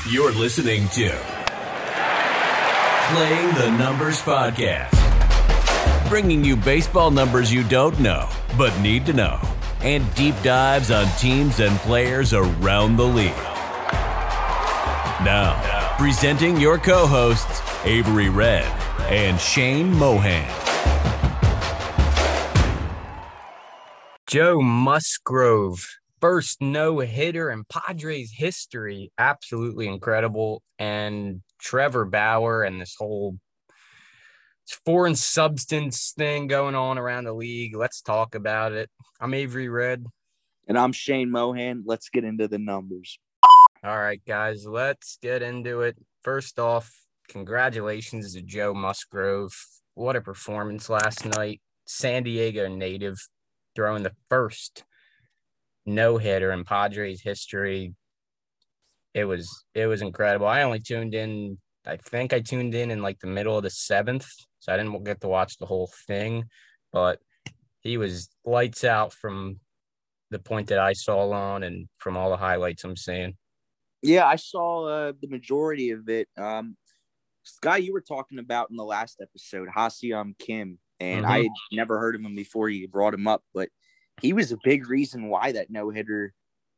You're listening to Playing the Numbers Podcast, bringing you baseball numbers you don't know but need to know, and deep dives on teams and players around the league. Now, presenting your co-hosts, Avery Red and Shane Mohan. Joe Musgrove, first no-hitter in Padres history. Absolutely incredible. And Trevor Bauer and this whole foreign substance thing going on around the league. Let's talk about it. I'm Avery Red. And I'm Shane Mohan. Let's get into the numbers. All right, guys, let's get into it. First off, congratulations to Joe Musgrove. What a performance last night. San Diego native throwing the first no-hitter in Padres history. It was incredible. I only tuned in, I think I tuned in like the middle of the seventh, so I didn't get to watch the whole thing, but he was lights out from the point that I saw on and from all the highlights I'm seeing. Yeah, I saw the majority of it. This guy you were talking about in the last episode, Ha-Seong Kim, and I had never heard of him before you brought him up, but he was a big reason why that no-hitter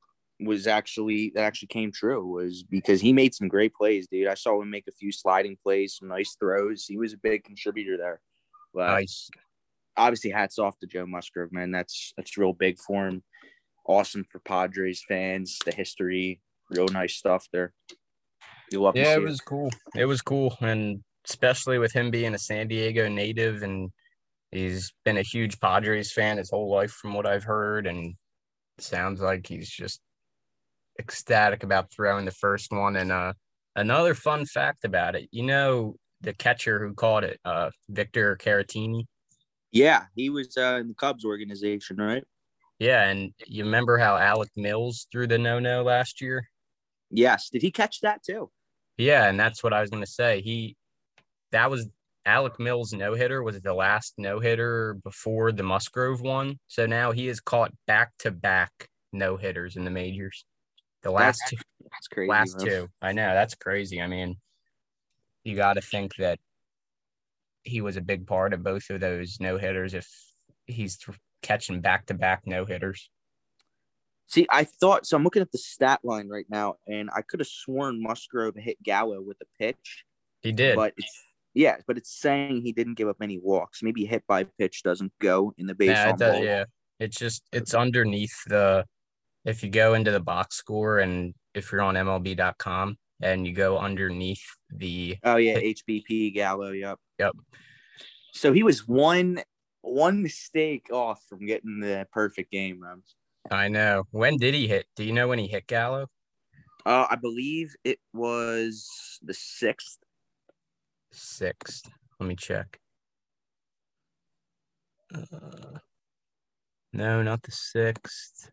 actually came true, was because he made some great plays, dude. I saw him make a few sliding plays, some nice throws. He was a big contributor there. But Nice. Obviously, hats off to Joe Musgrove, man. That's real big for him. Awesome for Padres fans. The history, real nice stuff there. You love to see Yeah, it was cool. It was cool, and especially with him being a San Diego native, and he's been a huge Padres fan his whole life from what I've heard, and it sounds like he's just ecstatic about throwing the first one. And another fun fact about it, you know, the catcher who caught it, Victor Caratini. Yeah, he was in the Cubs organization, right? Yeah, and you remember how Alec Mills threw the no-no last year? Yes. Did he catch that too? Yeah, and that's what I was going to say. That was Alec Mills' no-hitter was the last no-hitter before the Musgrove one. So now he has caught back-to-back no-hitters in the majors. The last two. That's crazy. Last two. I know. That's crazy. I mean, you got to think that he was a big part of both of those no-hitters if he's catching back-to-back no-hitters. See, I thought so. I'm looking at the stat line right now, and I could have sworn Musgrove hit Gallo with a pitch. He did. But it's saying he didn't give up any walks. Maybe hit by pitch doesn't go in the baseball. Yeah. It's underneath if you go into the box score and if you're on MLB.com and you go underneath the. Oh, yeah. HBP Gallo. Yep. Yep. So he was one mistake off from getting the perfect game, man. I know. When did he hit? Do you know when he hit Gallo? I believe it was the 6th. 6th. Let me check. No, not the 6th.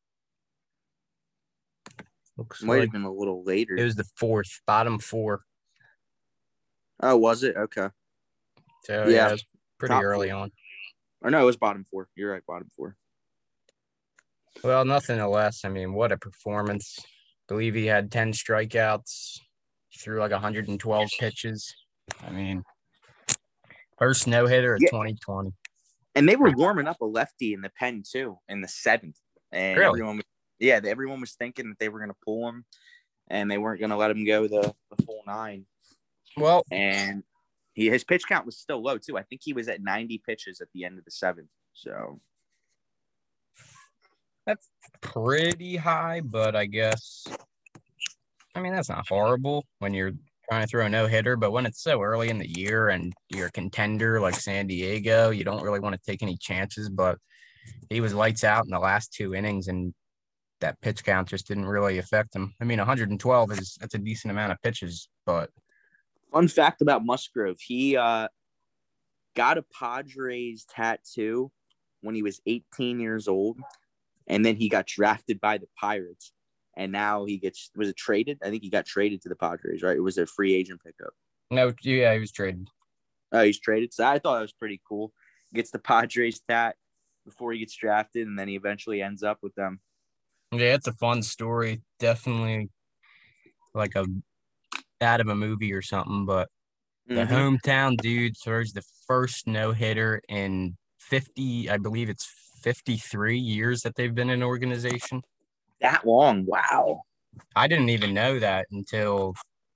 Might have been a little later. It was the 4th, bottom 4. Oh, was it? Okay. So yeah, it was pretty Top early 4. on. Or no, it was bottom 4. You're right, bottom 4. Well, nothing less. I mean, what a performance. I believe he had 10 strikeouts. He threw like 112 pitches. I mean, first no-hitter of 2020. And they were warming up a lefty in the pen, too, in the 7th. And really? everyone was thinking that they were going to pull him, and they weren't going to let him go the full 9. Well, and his pitch count was still low, too. I think he was at 90 pitches at the end of the 7th. So that's pretty high, but I guess, I mean, that's not horrible when you're trying to throw a no-hitter, but when it's so early in the year and you're a contender like San Diego, you don't really want to take any chances, but he was lights out in the last 2 innings, and that pitch count just didn't really affect him. I mean, 112 that's a decent amount of pitches, but. Fun fact about Musgrove, he got a Padres tattoo when he was 18 years old, and then he got drafted by the Pirates, and now was it traded? I think he got traded to the Padres, right? It was a free agent pickup. No, yeah, he was traded. Oh, he's traded. So I thought it was pretty cool. Gets the Padres tat before he gets drafted, and then he eventually ends up with them. Yeah, it's a fun story. Definitely like a out of a movie or something, but the Mhm. hometown dude throws the first no-hitter in 50, I believe it's 53 years that they've been an organization. That long. Wow. I didn't even know that until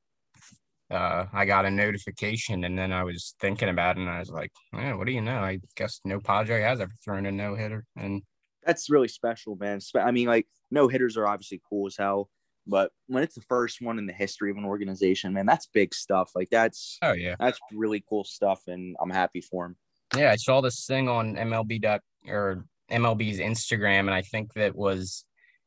I got a notification, and then I was thinking about it, and I was like, what do you know? I guess no Padre has ever thrown a no-hitter. And That's really special, man. I mean, like, no hitters are obviously cool as hell, but when it's the first one in the history of an organization, man, that's big stuff. Like, that's oh yeah. really cool stuff, and I'm happy for him. Yeah, I saw this thing on MLB's Instagram, and I think that was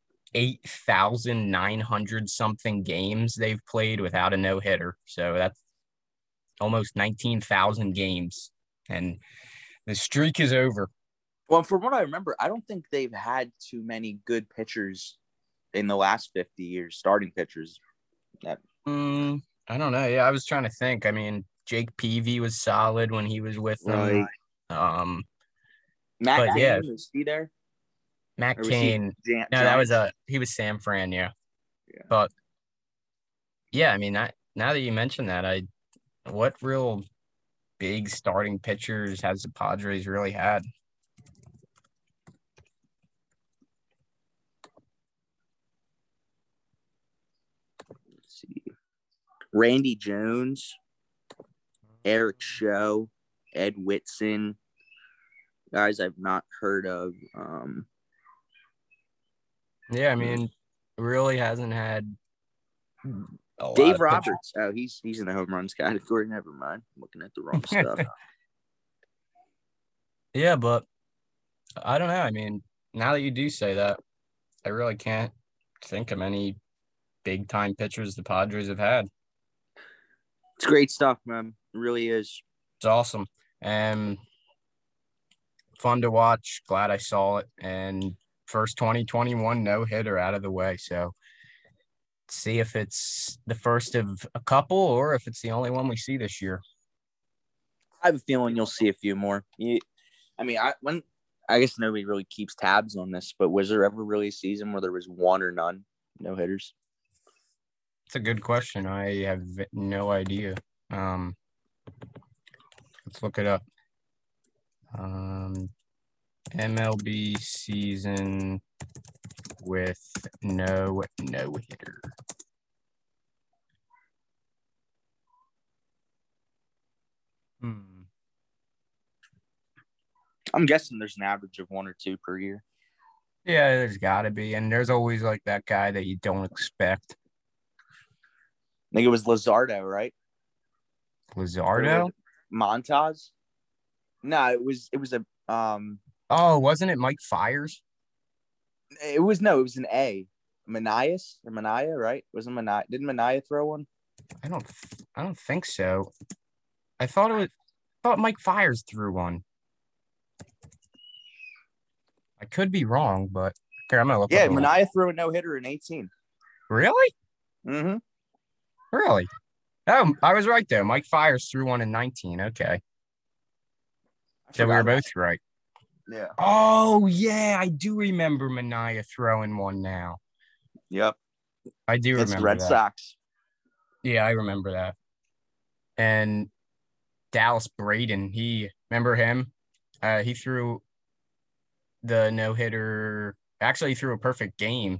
8,900 something games they've played without a no-hitter. So that's almost 19,000 games, and the streak is over. Well, from what I remember, I don't think they've had too many good pitchers in the last 50 years, starting pitchers. I don't know. Yeah, I was trying to think. I mean, Jake Peavy was solid when he was with them. Matt but Cain, yeah, was he there? Matt Cain. No, that was he was Sam Fran, yeah. But yeah, I mean, now that you mention that, what real big starting pitchers has the Padres really had? Let's see. Randy Jones, Eric Show, Ed Whitson, guys I've not heard of. Yeah, I mean, really hasn't had a Dave lot Roberts. Oh, he's in the home runs category. Never mind. I'm looking at the wrong stuff. Yeah, but I don't know. I mean, now that you do say that, I really can't think of any big time pitchers the Padres have had. It's great stuff, man. It really is. It's awesome and fun to watch. Glad I saw it. And first 2021 no hitter out of the way. So see if it's the first of a couple or if it's the only one we see this year. I have a feeling you'll see a few more. I guess nobody really keeps tabs on this, but was there ever really a season where there was one or none no hitters? It's a good question. I have no idea. Let's look it up. MLB season with no hitter. I'm guessing there's an average of one or two per year. Yeah, there's got to be. And there's always like that guy that you don't expect. I think it was Luzardo, right? Luzardo? Montas? No, it was a Oh, wasn't it Mike Fiers? It was an A. Mania, right? Wasn't Mania? Didn't Mania throw one? I don't think so. I thought Mike Fiers threw one. I could be wrong, but here I'm gonna look. Yeah, Mania threw a no-hitter in 18. Really? Mm-hmm. Really? Oh, I was right there. Mike Fiers threw one in 19. Okay. So we were both right. Yeah. Oh, yeah. I do remember Mania throwing one now. Yep. I do remember the Red that. Sox. Yeah, I remember that. And Dallas Braden, remember him? He threw the no-hitter. Actually, he threw a perfect game.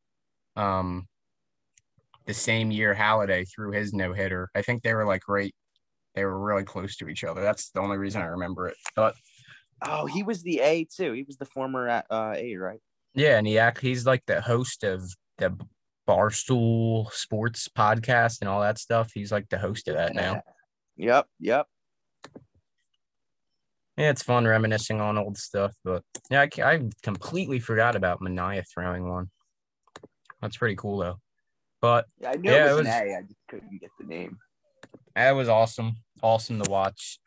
The same year Halladay threw his no-hitter. I think they were they were really close to each other. That's the only reason I remember it. But he was the A too. He was the former A, right? Yeah, and he's like the host of the Barstool Sports podcast and all that stuff. He's like the host of that now. Yep. Yeah, it's fun reminiscing on old stuff, but yeah, I completely forgot about Mania throwing one. That's pretty cool though. But yeah, I knew it was an A. I just couldn't get the name. That was awesome to watch.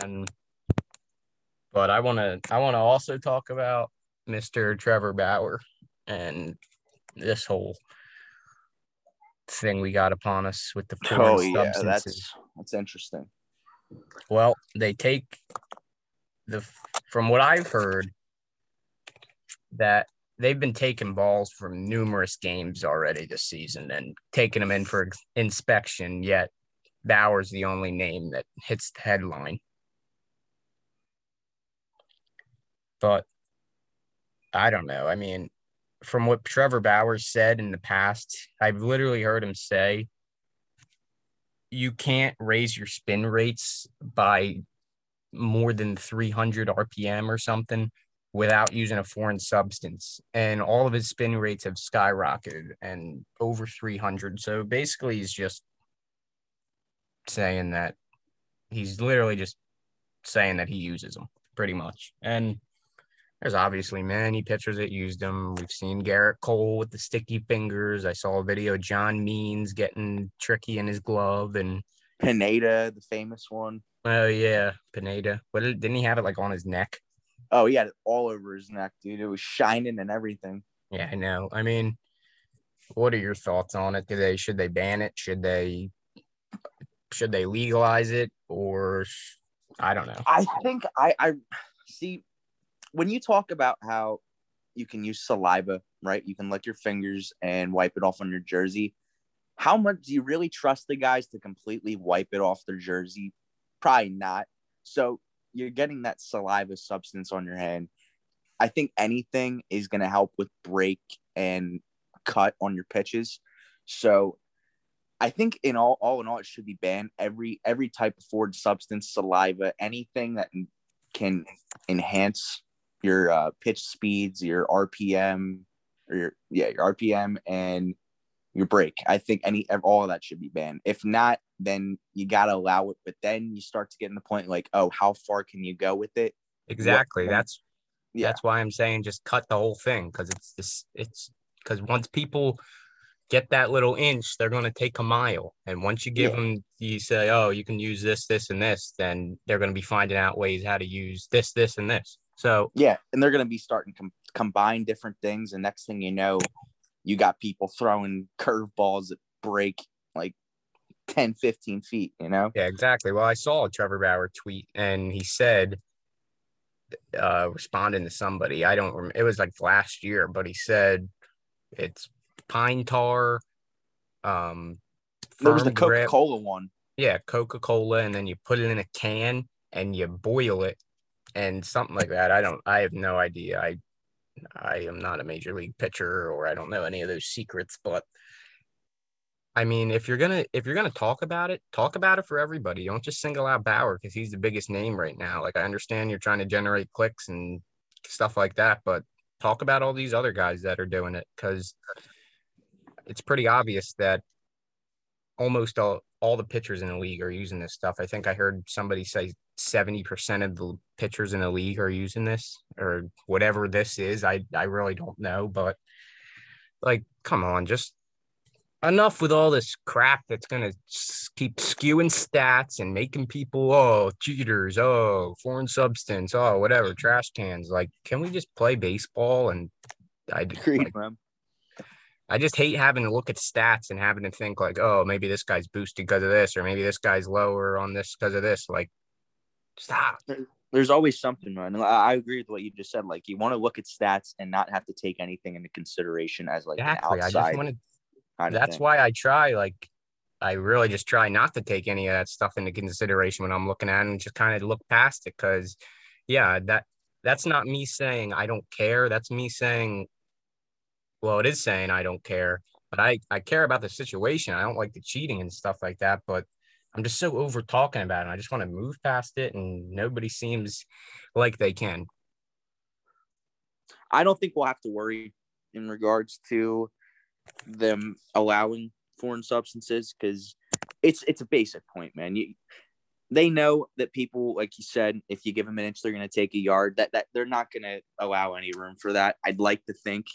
But I want to also talk about Mr. Trevor Bauer and this whole thing we got upon us with the foreign substances. That's interesting. Well, they take from what I've heard, that they've been taking balls from numerous games already this season and taking them in for inspection, yet Bauer's the only name that hits the headline. But I don't know. I mean, from what Trevor Bauer said in the past, I've literally heard him say, you can't raise your spin rates by more than 300 RPM or something without using a foreign substance. And all of his spin rates have skyrocketed and over 300. So basically, he's just saying that he's literally just saying that he uses them pretty much. And there's obviously many pitchers that used them. We've seen Garrett Cole with the sticky fingers. I saw a video of John Means getting tricky in his glove, and Pineda, the famous one. Oh yeah, Pineda. But didn't he have it like on his neck? Oh, he had it all over his neck, dude. It was shining and everything. Yeah, I know. I mean, what are your thoughts on it? Should they ban it? Should they legalize it? Or I don't know. I think I see when you talk about how you can use saliva, right? You can lick your fingers and wipe it off on your jersey. How much do you really trust the guys to completely wipe it off their jersey? Probably not. So you're getting that saliva substance on your hand. I think anything is going to help with break and cut on your pitches. So I think in all in all, it should be banned. Every type of foreign substance, saliva, anything that can enhance your pitch speeds, your RPM, or your RPM and your break. I think all of that should be banned. If not, then you got to allow it. But then you start to get in the point like, oh, how far can you go with it? Exactly. That's why I'm saying just cut the whole thing, because it's because once people get that little inch, they're going to take a mile. And once you give them, you say, oh, you can use this, this, and this, then they're going to be finding out ways how to use this, this, and this. So yeah, and they're going to be starting to combine different things. And next thing you know, you got people throwing curveballs that break like 10, 15 feet, you know? Yeah, exactly. Well, I saw a Trevor Bauer tweet, and he said, responding to somebody, I don't remember, it was like last year, but he said it's pine tar, there was the Coca-Cola one. Yeah, Coca-Cola, and then you put it in a can and you boil it and something like that. I have no idea. I am not a major league pitcher, or I don't know any of those secrets, but I mean, if you're gonna talk about it for everybody. Don't just single out Bauer because he's the biggest name right now. Like, I understand you're trying to generate clicks and stuff like that, but talk about all these other guys that are doing it, because it's pretty obvious that almost all the pitchers in the league are using this stuff. I think I heard somebody say 70% of the pitchers in the league are using this, or whatever this is. I really don't know, but like, come on, just enough with all this crap that's going to keep skewing stats and making people, oh, cheaters, oh, foreign substance, oh, whatever, trash cans. Like, can we just play baseball? And I just hate having to look at stats and having to think like, oh, maybe this guy's boosted because of this, or maybe this guy's lower on this because of this. Like, stop. There's always something, man. I agree with what you just said. Like, you want to look at stats and not have to take anything into consideration as like exactly. An outside. I just want to. That's why I try. Like, I really just try not to take any of that stuff into consideration when I'm looking at it, and just kind of look past it. Because, yeah, that's not me saying I don't care. That's me saying, well, it is saying I don't care, but I care about the situation. I don't like the cheating and stuff like that, but I'm just so over talking about it. I just want to move past it, and nobody seems like they can. I don't think we'll have to worry in regards to them allowing foreign substances, because it's a basic point, man. They know that people, like you said, if you give them an inch, they're going to take a yard. That they're not going to allow any room for that. I'd like to think.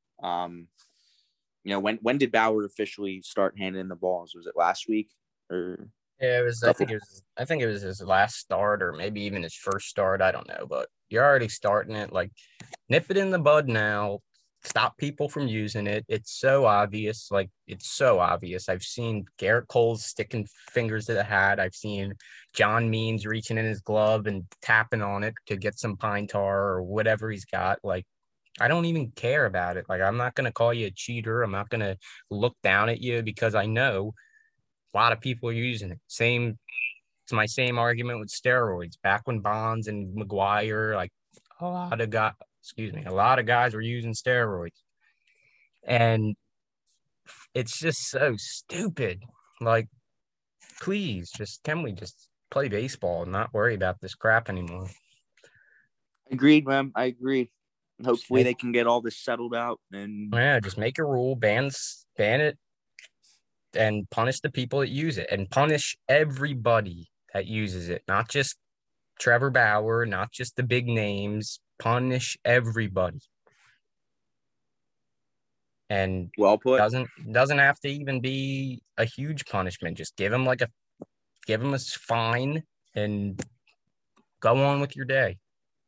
When did Bauer officially start handing the balls? Was it last week or? Yeah, it was. I think it was his last start, or maybe even his first start. I don't know, but you're already starting it. Like, nip it in the bud now. Stop people from using it. It's so obvious. Like, it's so obvious. I've seen Garrett Cole sticking fingers to the hat. I've seen John Means reaching in his glove and tapping on it to get some pine tar or whatever he's got. Like, I don't even care about it. Like, I'm not going to call you a cheater. I'm not going to look down at you because I know a lot of people are using it. It's my same argument with steroids. Back when Bonds and McGuire, like a lot of guys were using steroids. And it's just so stupid. Like, please, can we just play baseball and not worry about this crap anymore? Agreed, man. I agree. Hopefully they can get all this settled out. And yeah, just make a rule, ban it, and punish the people that use it, and punish everybody that uses it, not just Trevor Bauer, not just the big names. Punish everybody. And well put. Doesn't have to even be a huge punishment. Just give him a fine and go on with your day.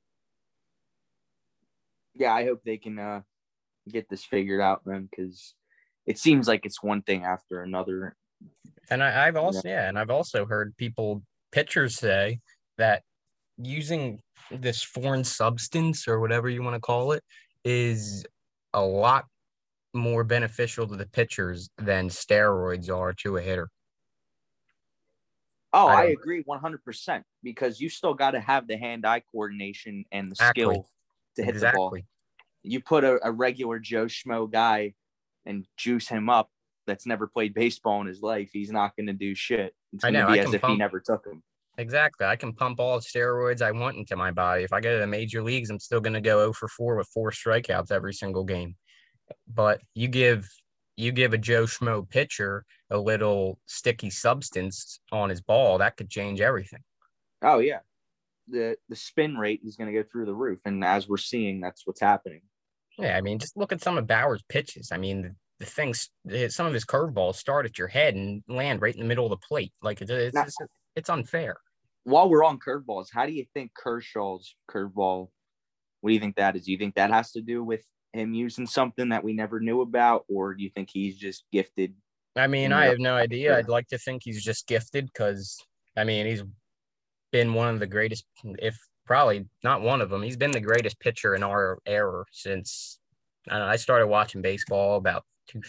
Yeah, I hope they can get this figured out, man, because it seems like it's one thing after another. And I've also heard pitchers say that using this foreign substance or whatever you want to call it is a lot more beneficial to the pitchers than steroids are to a hitter. Oh, I agree 100% because you still got to have the hand-eye coordination and the skill to hit the ball. You put a regular Joe Schmo guy and juice him up that's never played baseball in his life, he's not going to do shit. It's going to be as if he never took them. Exactly. I can pump all the steroids I want into my body. If I go to the major leagues, I'm still going to go 0 for 4 with 4 strikeouts every single game. But you give a Joe Schmo pitcher a little sticky substance on his ball, that could change everything. Oh, yeah. The spin rate is going to go through the roof. And as we're seeing, that's what's happening. Yeah, I mean, just look at some of Bauer's pitches. I mean, the things, some of his curveballs start at your head and land right in the middle of the plate. Like, it's unfair. While we're on curveballs, how do you think Kershaw's curveball, what do you think that is? Do you think that has to do with him using something that we never knew about, or do you think he's just gifted? I mean, I have no idea. I'd like to think he's just gifted because, I mean, he's been one of the greatest, if probably not one of them. He's been the greatest pitcher in our era since I started watching baseball about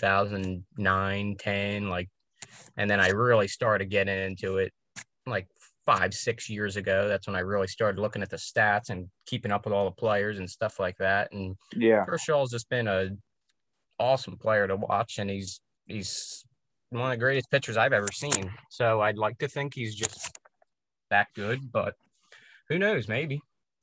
2009, 10, and then I really started getting into it like 5-6 years ago. That's when I really started looking at the stats and keeping up with all the players and stuff like that. And yeah, Kershaw's just been an awesome player to watch, and he's one of the greatest pitchers I've ever seen. So I'd like to think he's just that good, but who knows? Maybe.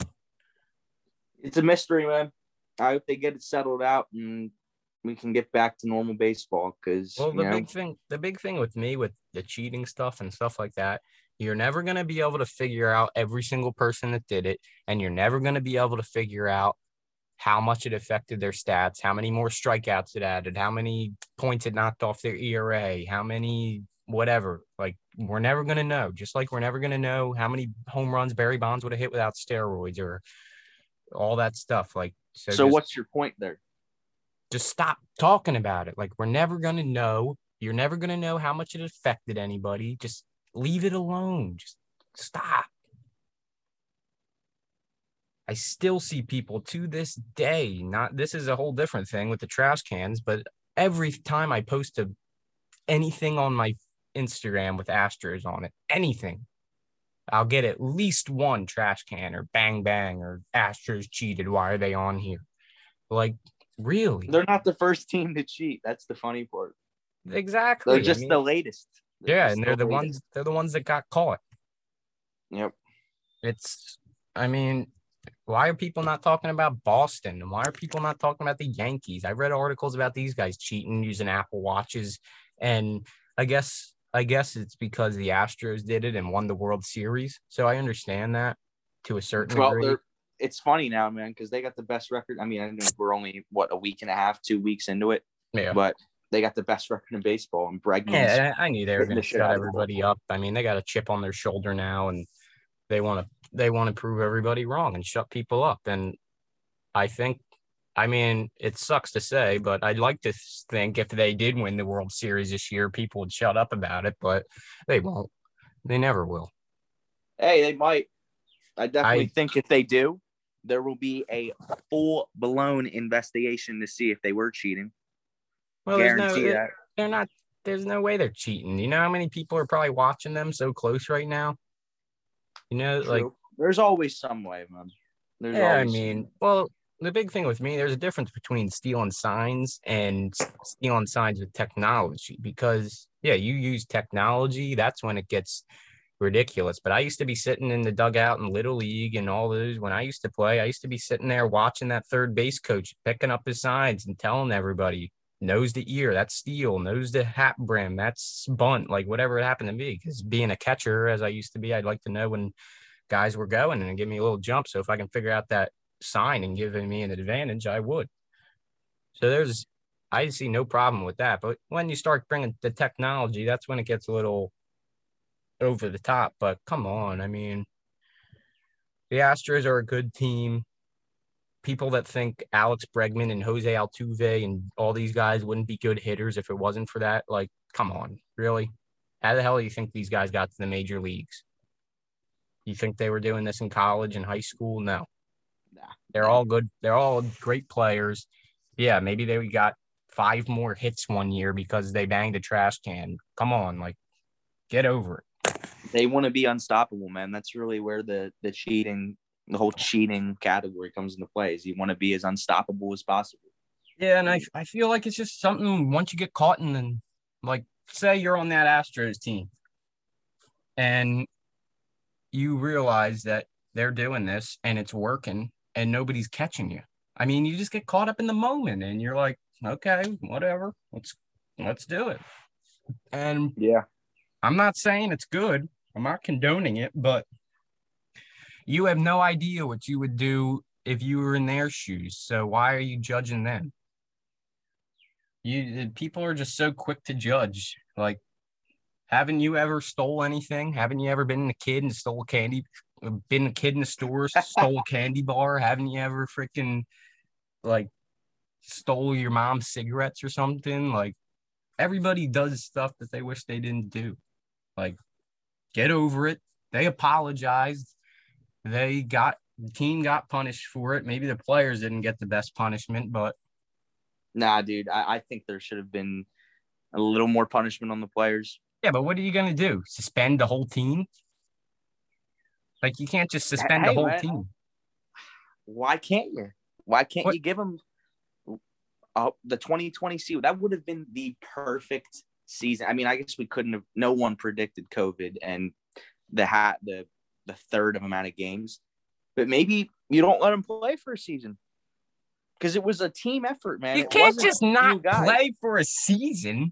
It's a mystery, man. I hope they get it settled out and we can get back to normal baseball. Because the big thing with me with the cheating stuff and stuff like that, you're never going to be able to figure out every single person that did it, and you're never going to be able to figure out how much it affected their stats, how many more strikeouts it added, how many points it knocked off their ERA, how many whatever. Like, we're never going to know, just like we're never going to know how many home runs Barry Bonds would have hit without steroids or all that stuff. Like, so what's your point there? Just stop talking about it. Like, we're never going to know. You're never going to know how much it affected anybody. Just leave it alone. Just stop. I still see people to this day, this is a whole different thing with the trash cans, but every time I post anything on my Instagram with Astros on it, anything, I'll get at least one trash can or bang bang or Astros cheated. Why are they on here? Like, really? They're not the first team to cheat. That's the funny part. Exactly. They're just the latest. They're the ones that got caught. Yep. Why are people not talking about Boston? And why are people not talking about the Yankees? I read articles about these guys cheating using Apple Watches. And I guess it's because the Astros did it and won the World Series. So I understand that to a certain degree. It's funny now, man, because they got the best record. I mean, I know we're only, a week and a half, 2 weeks into it. Yeah. But they got the best record in baseball. And Bregman. Yeah, I knew they were going to shut everybody up. I mean, they got a chip on their shoulder now, and they want to prove everybody wrong and shut people up. And it sucks to say, but I'd like to think if they did win the World Series this year, people would shut up about it, but they won't. They never will. Hey, they might. I definitely think if they do, there will be a full-blown investigation to see if they were cheating. Well, Guarantee that. They're not. There's no way they're cheating. You know how many people are probably watching them so close right now? You know, True. like there's always some way, man. There's yeah. I always mean, well, the big thing with me, there's a difference between stealing signs and stealing signs with technology. Because yeah, you use technology. That's when it gets ridiculous. But I used to be sitting in the dugout in Little League and all those when I used to play. I used to be sitting there watching that third base coach picking up his signs and telling everybody nose to ear, that's steal, nose to hat brim, that's bunt, like whatever it happened to me. Because being a catcher as I used to be, I'd like to know when guys were going and give me a little jump. So if I can figure out that sign and giving me an advantage, I would. So I see no problem with that. But when you start bringing the technology, that's when it gets a little over the top. But come on, I mean, the Astros are a good team. People that think Alex Bregman and Jose Altuve and all these guys wouldn't be good hitters if it wasn't for that, like, come on, really? How the hell do you think these guys got to the major leagues? You think they were doing this in college and high school? No. They're all good. They're all great players. Yeah, maybe they got 5 more hits one year because they banged a trash can. Come on, like, get over it. They want to be unstoppable, man. That's really where the whole cheating category comes into play. Is you want to be as unstoppable as possible. Yeah, and I feel like it's just something once you get caught in, and like, say you're on that Astros team and you realize that they're doing this and it's working and nobody's catching you. I mean, you just get caught up in the moment and you're like, okay, whatever, let's do it. And yeah, I'm not saying it's good. I'm not condoning it, but you have no idea what you would do if you were in their shoes. So why are you judging them? People are just so quick to judge. Like, haven't you ever stole anything? Haven't you ever been a kid and stole candy? Been a kid in the store, stole a candy bar? Haven't you ever freaking like stole your mom's cigarettes or something? Like, everybody does stuff that they wish they didn't do. Like, get over it. They apologized. The team got punished for it. Maybe the players didn't get the best punishment, but nah, dude, I think there should have been a little more punishment on the players. Yeah, but what are you gonna do? Suspend the whole team? Like, you can't just suspend the whole team. Why can't you? Why can't you give them the 2020 season? That would have been the perfect season. I mean, I guess we couldn't have. No one predicted COVID and the third of amount of games, but maybe you don't let them play for a season because it was a team effort, man. You can't just not play for a season.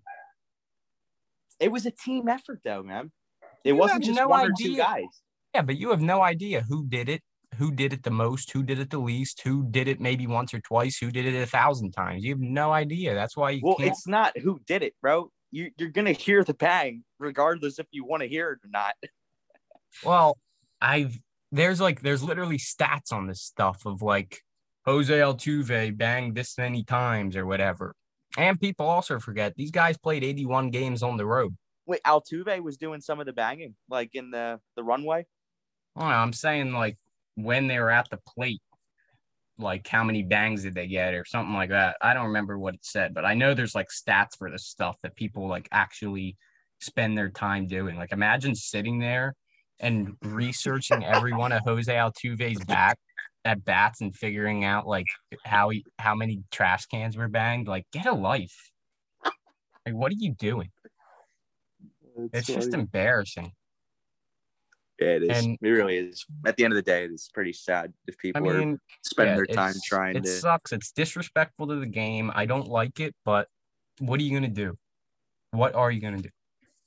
It was a team effort, though, man. It wasn't just one or two guys. Yeah, but you have no idea who did it the most, who did it the least, who did it maybe once or twice, who did it 1,000 times. You have no idea. That's why you can't. It's not who did it, bro. You're going to hear the bang regardless if you want to hear it or not. Well, there's literally stats on this stuff of like Jose Altuve banged this many times or whatever. And people also forget these guys played 81 games on the road. Wait, Altuve was doing some of the banging, like in the runway? Oh, I'm saying like when they were at the plate, like how many bangs did they get or something like that. I don't remember what it said, but I know there's like stats for this stuff that people like actually spend their time doing. Like, imagine sitting there and researching every one of Jose Altuve's at bats and figuring out like how many trash cans were banged. Like, get a life. Like, what are you doing? It's just embarrassing. Yeah, it is. And it really is. At the end of the day, it's pretty sad if people are spending their time trying to. It sucks. It's disrespectful to the game. I don't like it, but what are you going to do? What are you going to do?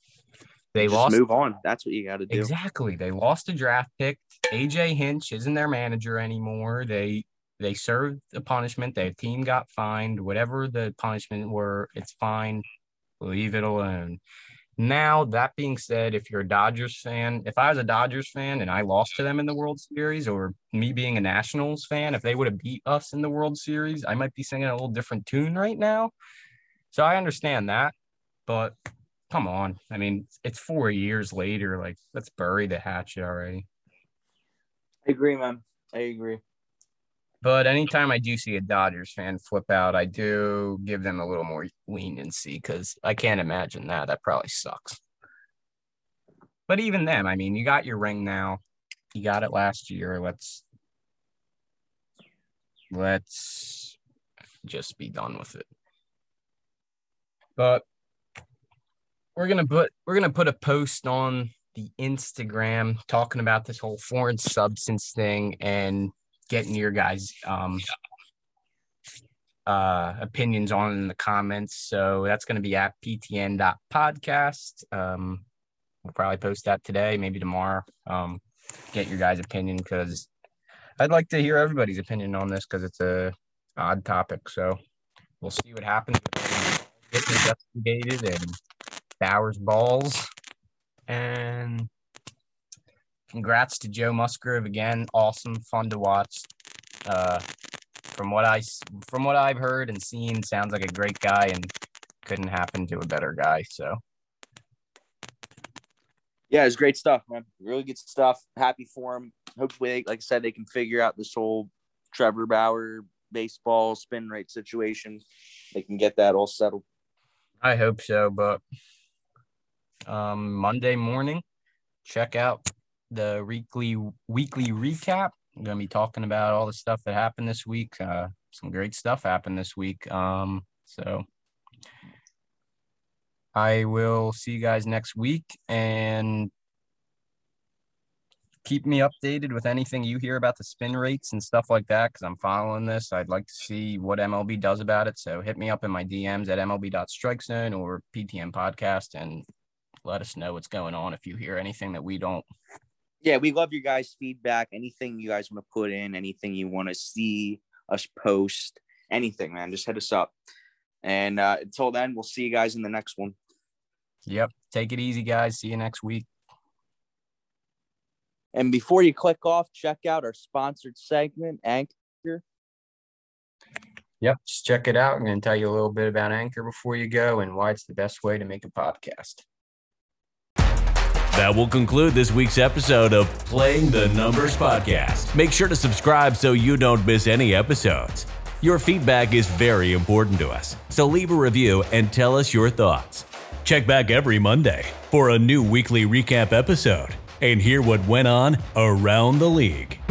Move on. That's what you got to do. Exactly. They lost a draft pick. AJ Hinch isn't their manager anymore. They served the punishment. Their team got fined. Whatever the punishment were, it's fine. Leave it alone. Now, that being said, if you're a Dodgers fan, if I was a Dodgers fan and I lost to them in the World Series, or me being a Nationals fan, if they would have beat us in the World Series, I might be singing a little different tune right now. So I understand that, but come on. I mean, it's 4 years later. Like, let's bury the hatchet already. I agree, man. I agree. But anytime I do see a Dodgers fan flip out, I do give them a little more leniency because I can't imagine that. That probably sucks. But even them, I mean, you got your ring now. You got it last year. Let's just be done with it. But we're gonna put a post on the Instagram talking about this whole foreign substance thing and getting your guys' opinions on in the comments. So that's going to be at ptn.podcast. We'll probably post that today, maybe tomorrow. Get your guys' opinion because I'd like to hear everybody's opinion on this because it's a odd topic. So we'll see what happens. Getting investigated and Bauer's balls. And congrats to Joe Musgrove again. Awesome, fun to watch. From what I've heard and seen, sounds like a great guy and couldn't happen to a better guy. So, yeah, it's great stuff, man. Really good stuff. Happy for him. Hopefully, like I said, they can figure out this whole Trevor Bauer baseball spin rate situation. They can get that all settled. I hope so. But Monday morning, check out the weekly recap. I'm going to be talking about all the stuff that happened this week. Some great stuff happened this week. So I will see you guys next week and keep me updated with anything you hear about the spin rates and stuff like that because I'm following this. I'd like to see what MLB does about it. So hit me up in my DMs at MLB.StrikeZone or PTM Podcast and let us know what's going on if you hear anything that we don't. Yeah, we love your guys' feedback. Anything you guys want to put in, anything you want to see us post, anything, man, just hit us up. And until then, we'll see you guys in the next one. Yep. Take it easy, guys. See you next week. And before you click off, check out our sponsored segment, Anchor. Yep. Just check it out. I'm going to tell you a little bit about Anchor before you go and why it's the best way to make a podcast. That will conclude this week's episode of Playing the Numbers Podcast. Make sure to subscribe so you don't miss any episodes. Your feedback is very important to us, so leave a review and tell us your thoughts. Check back every Monday for a new weekly recap episode and hear what went on around the league.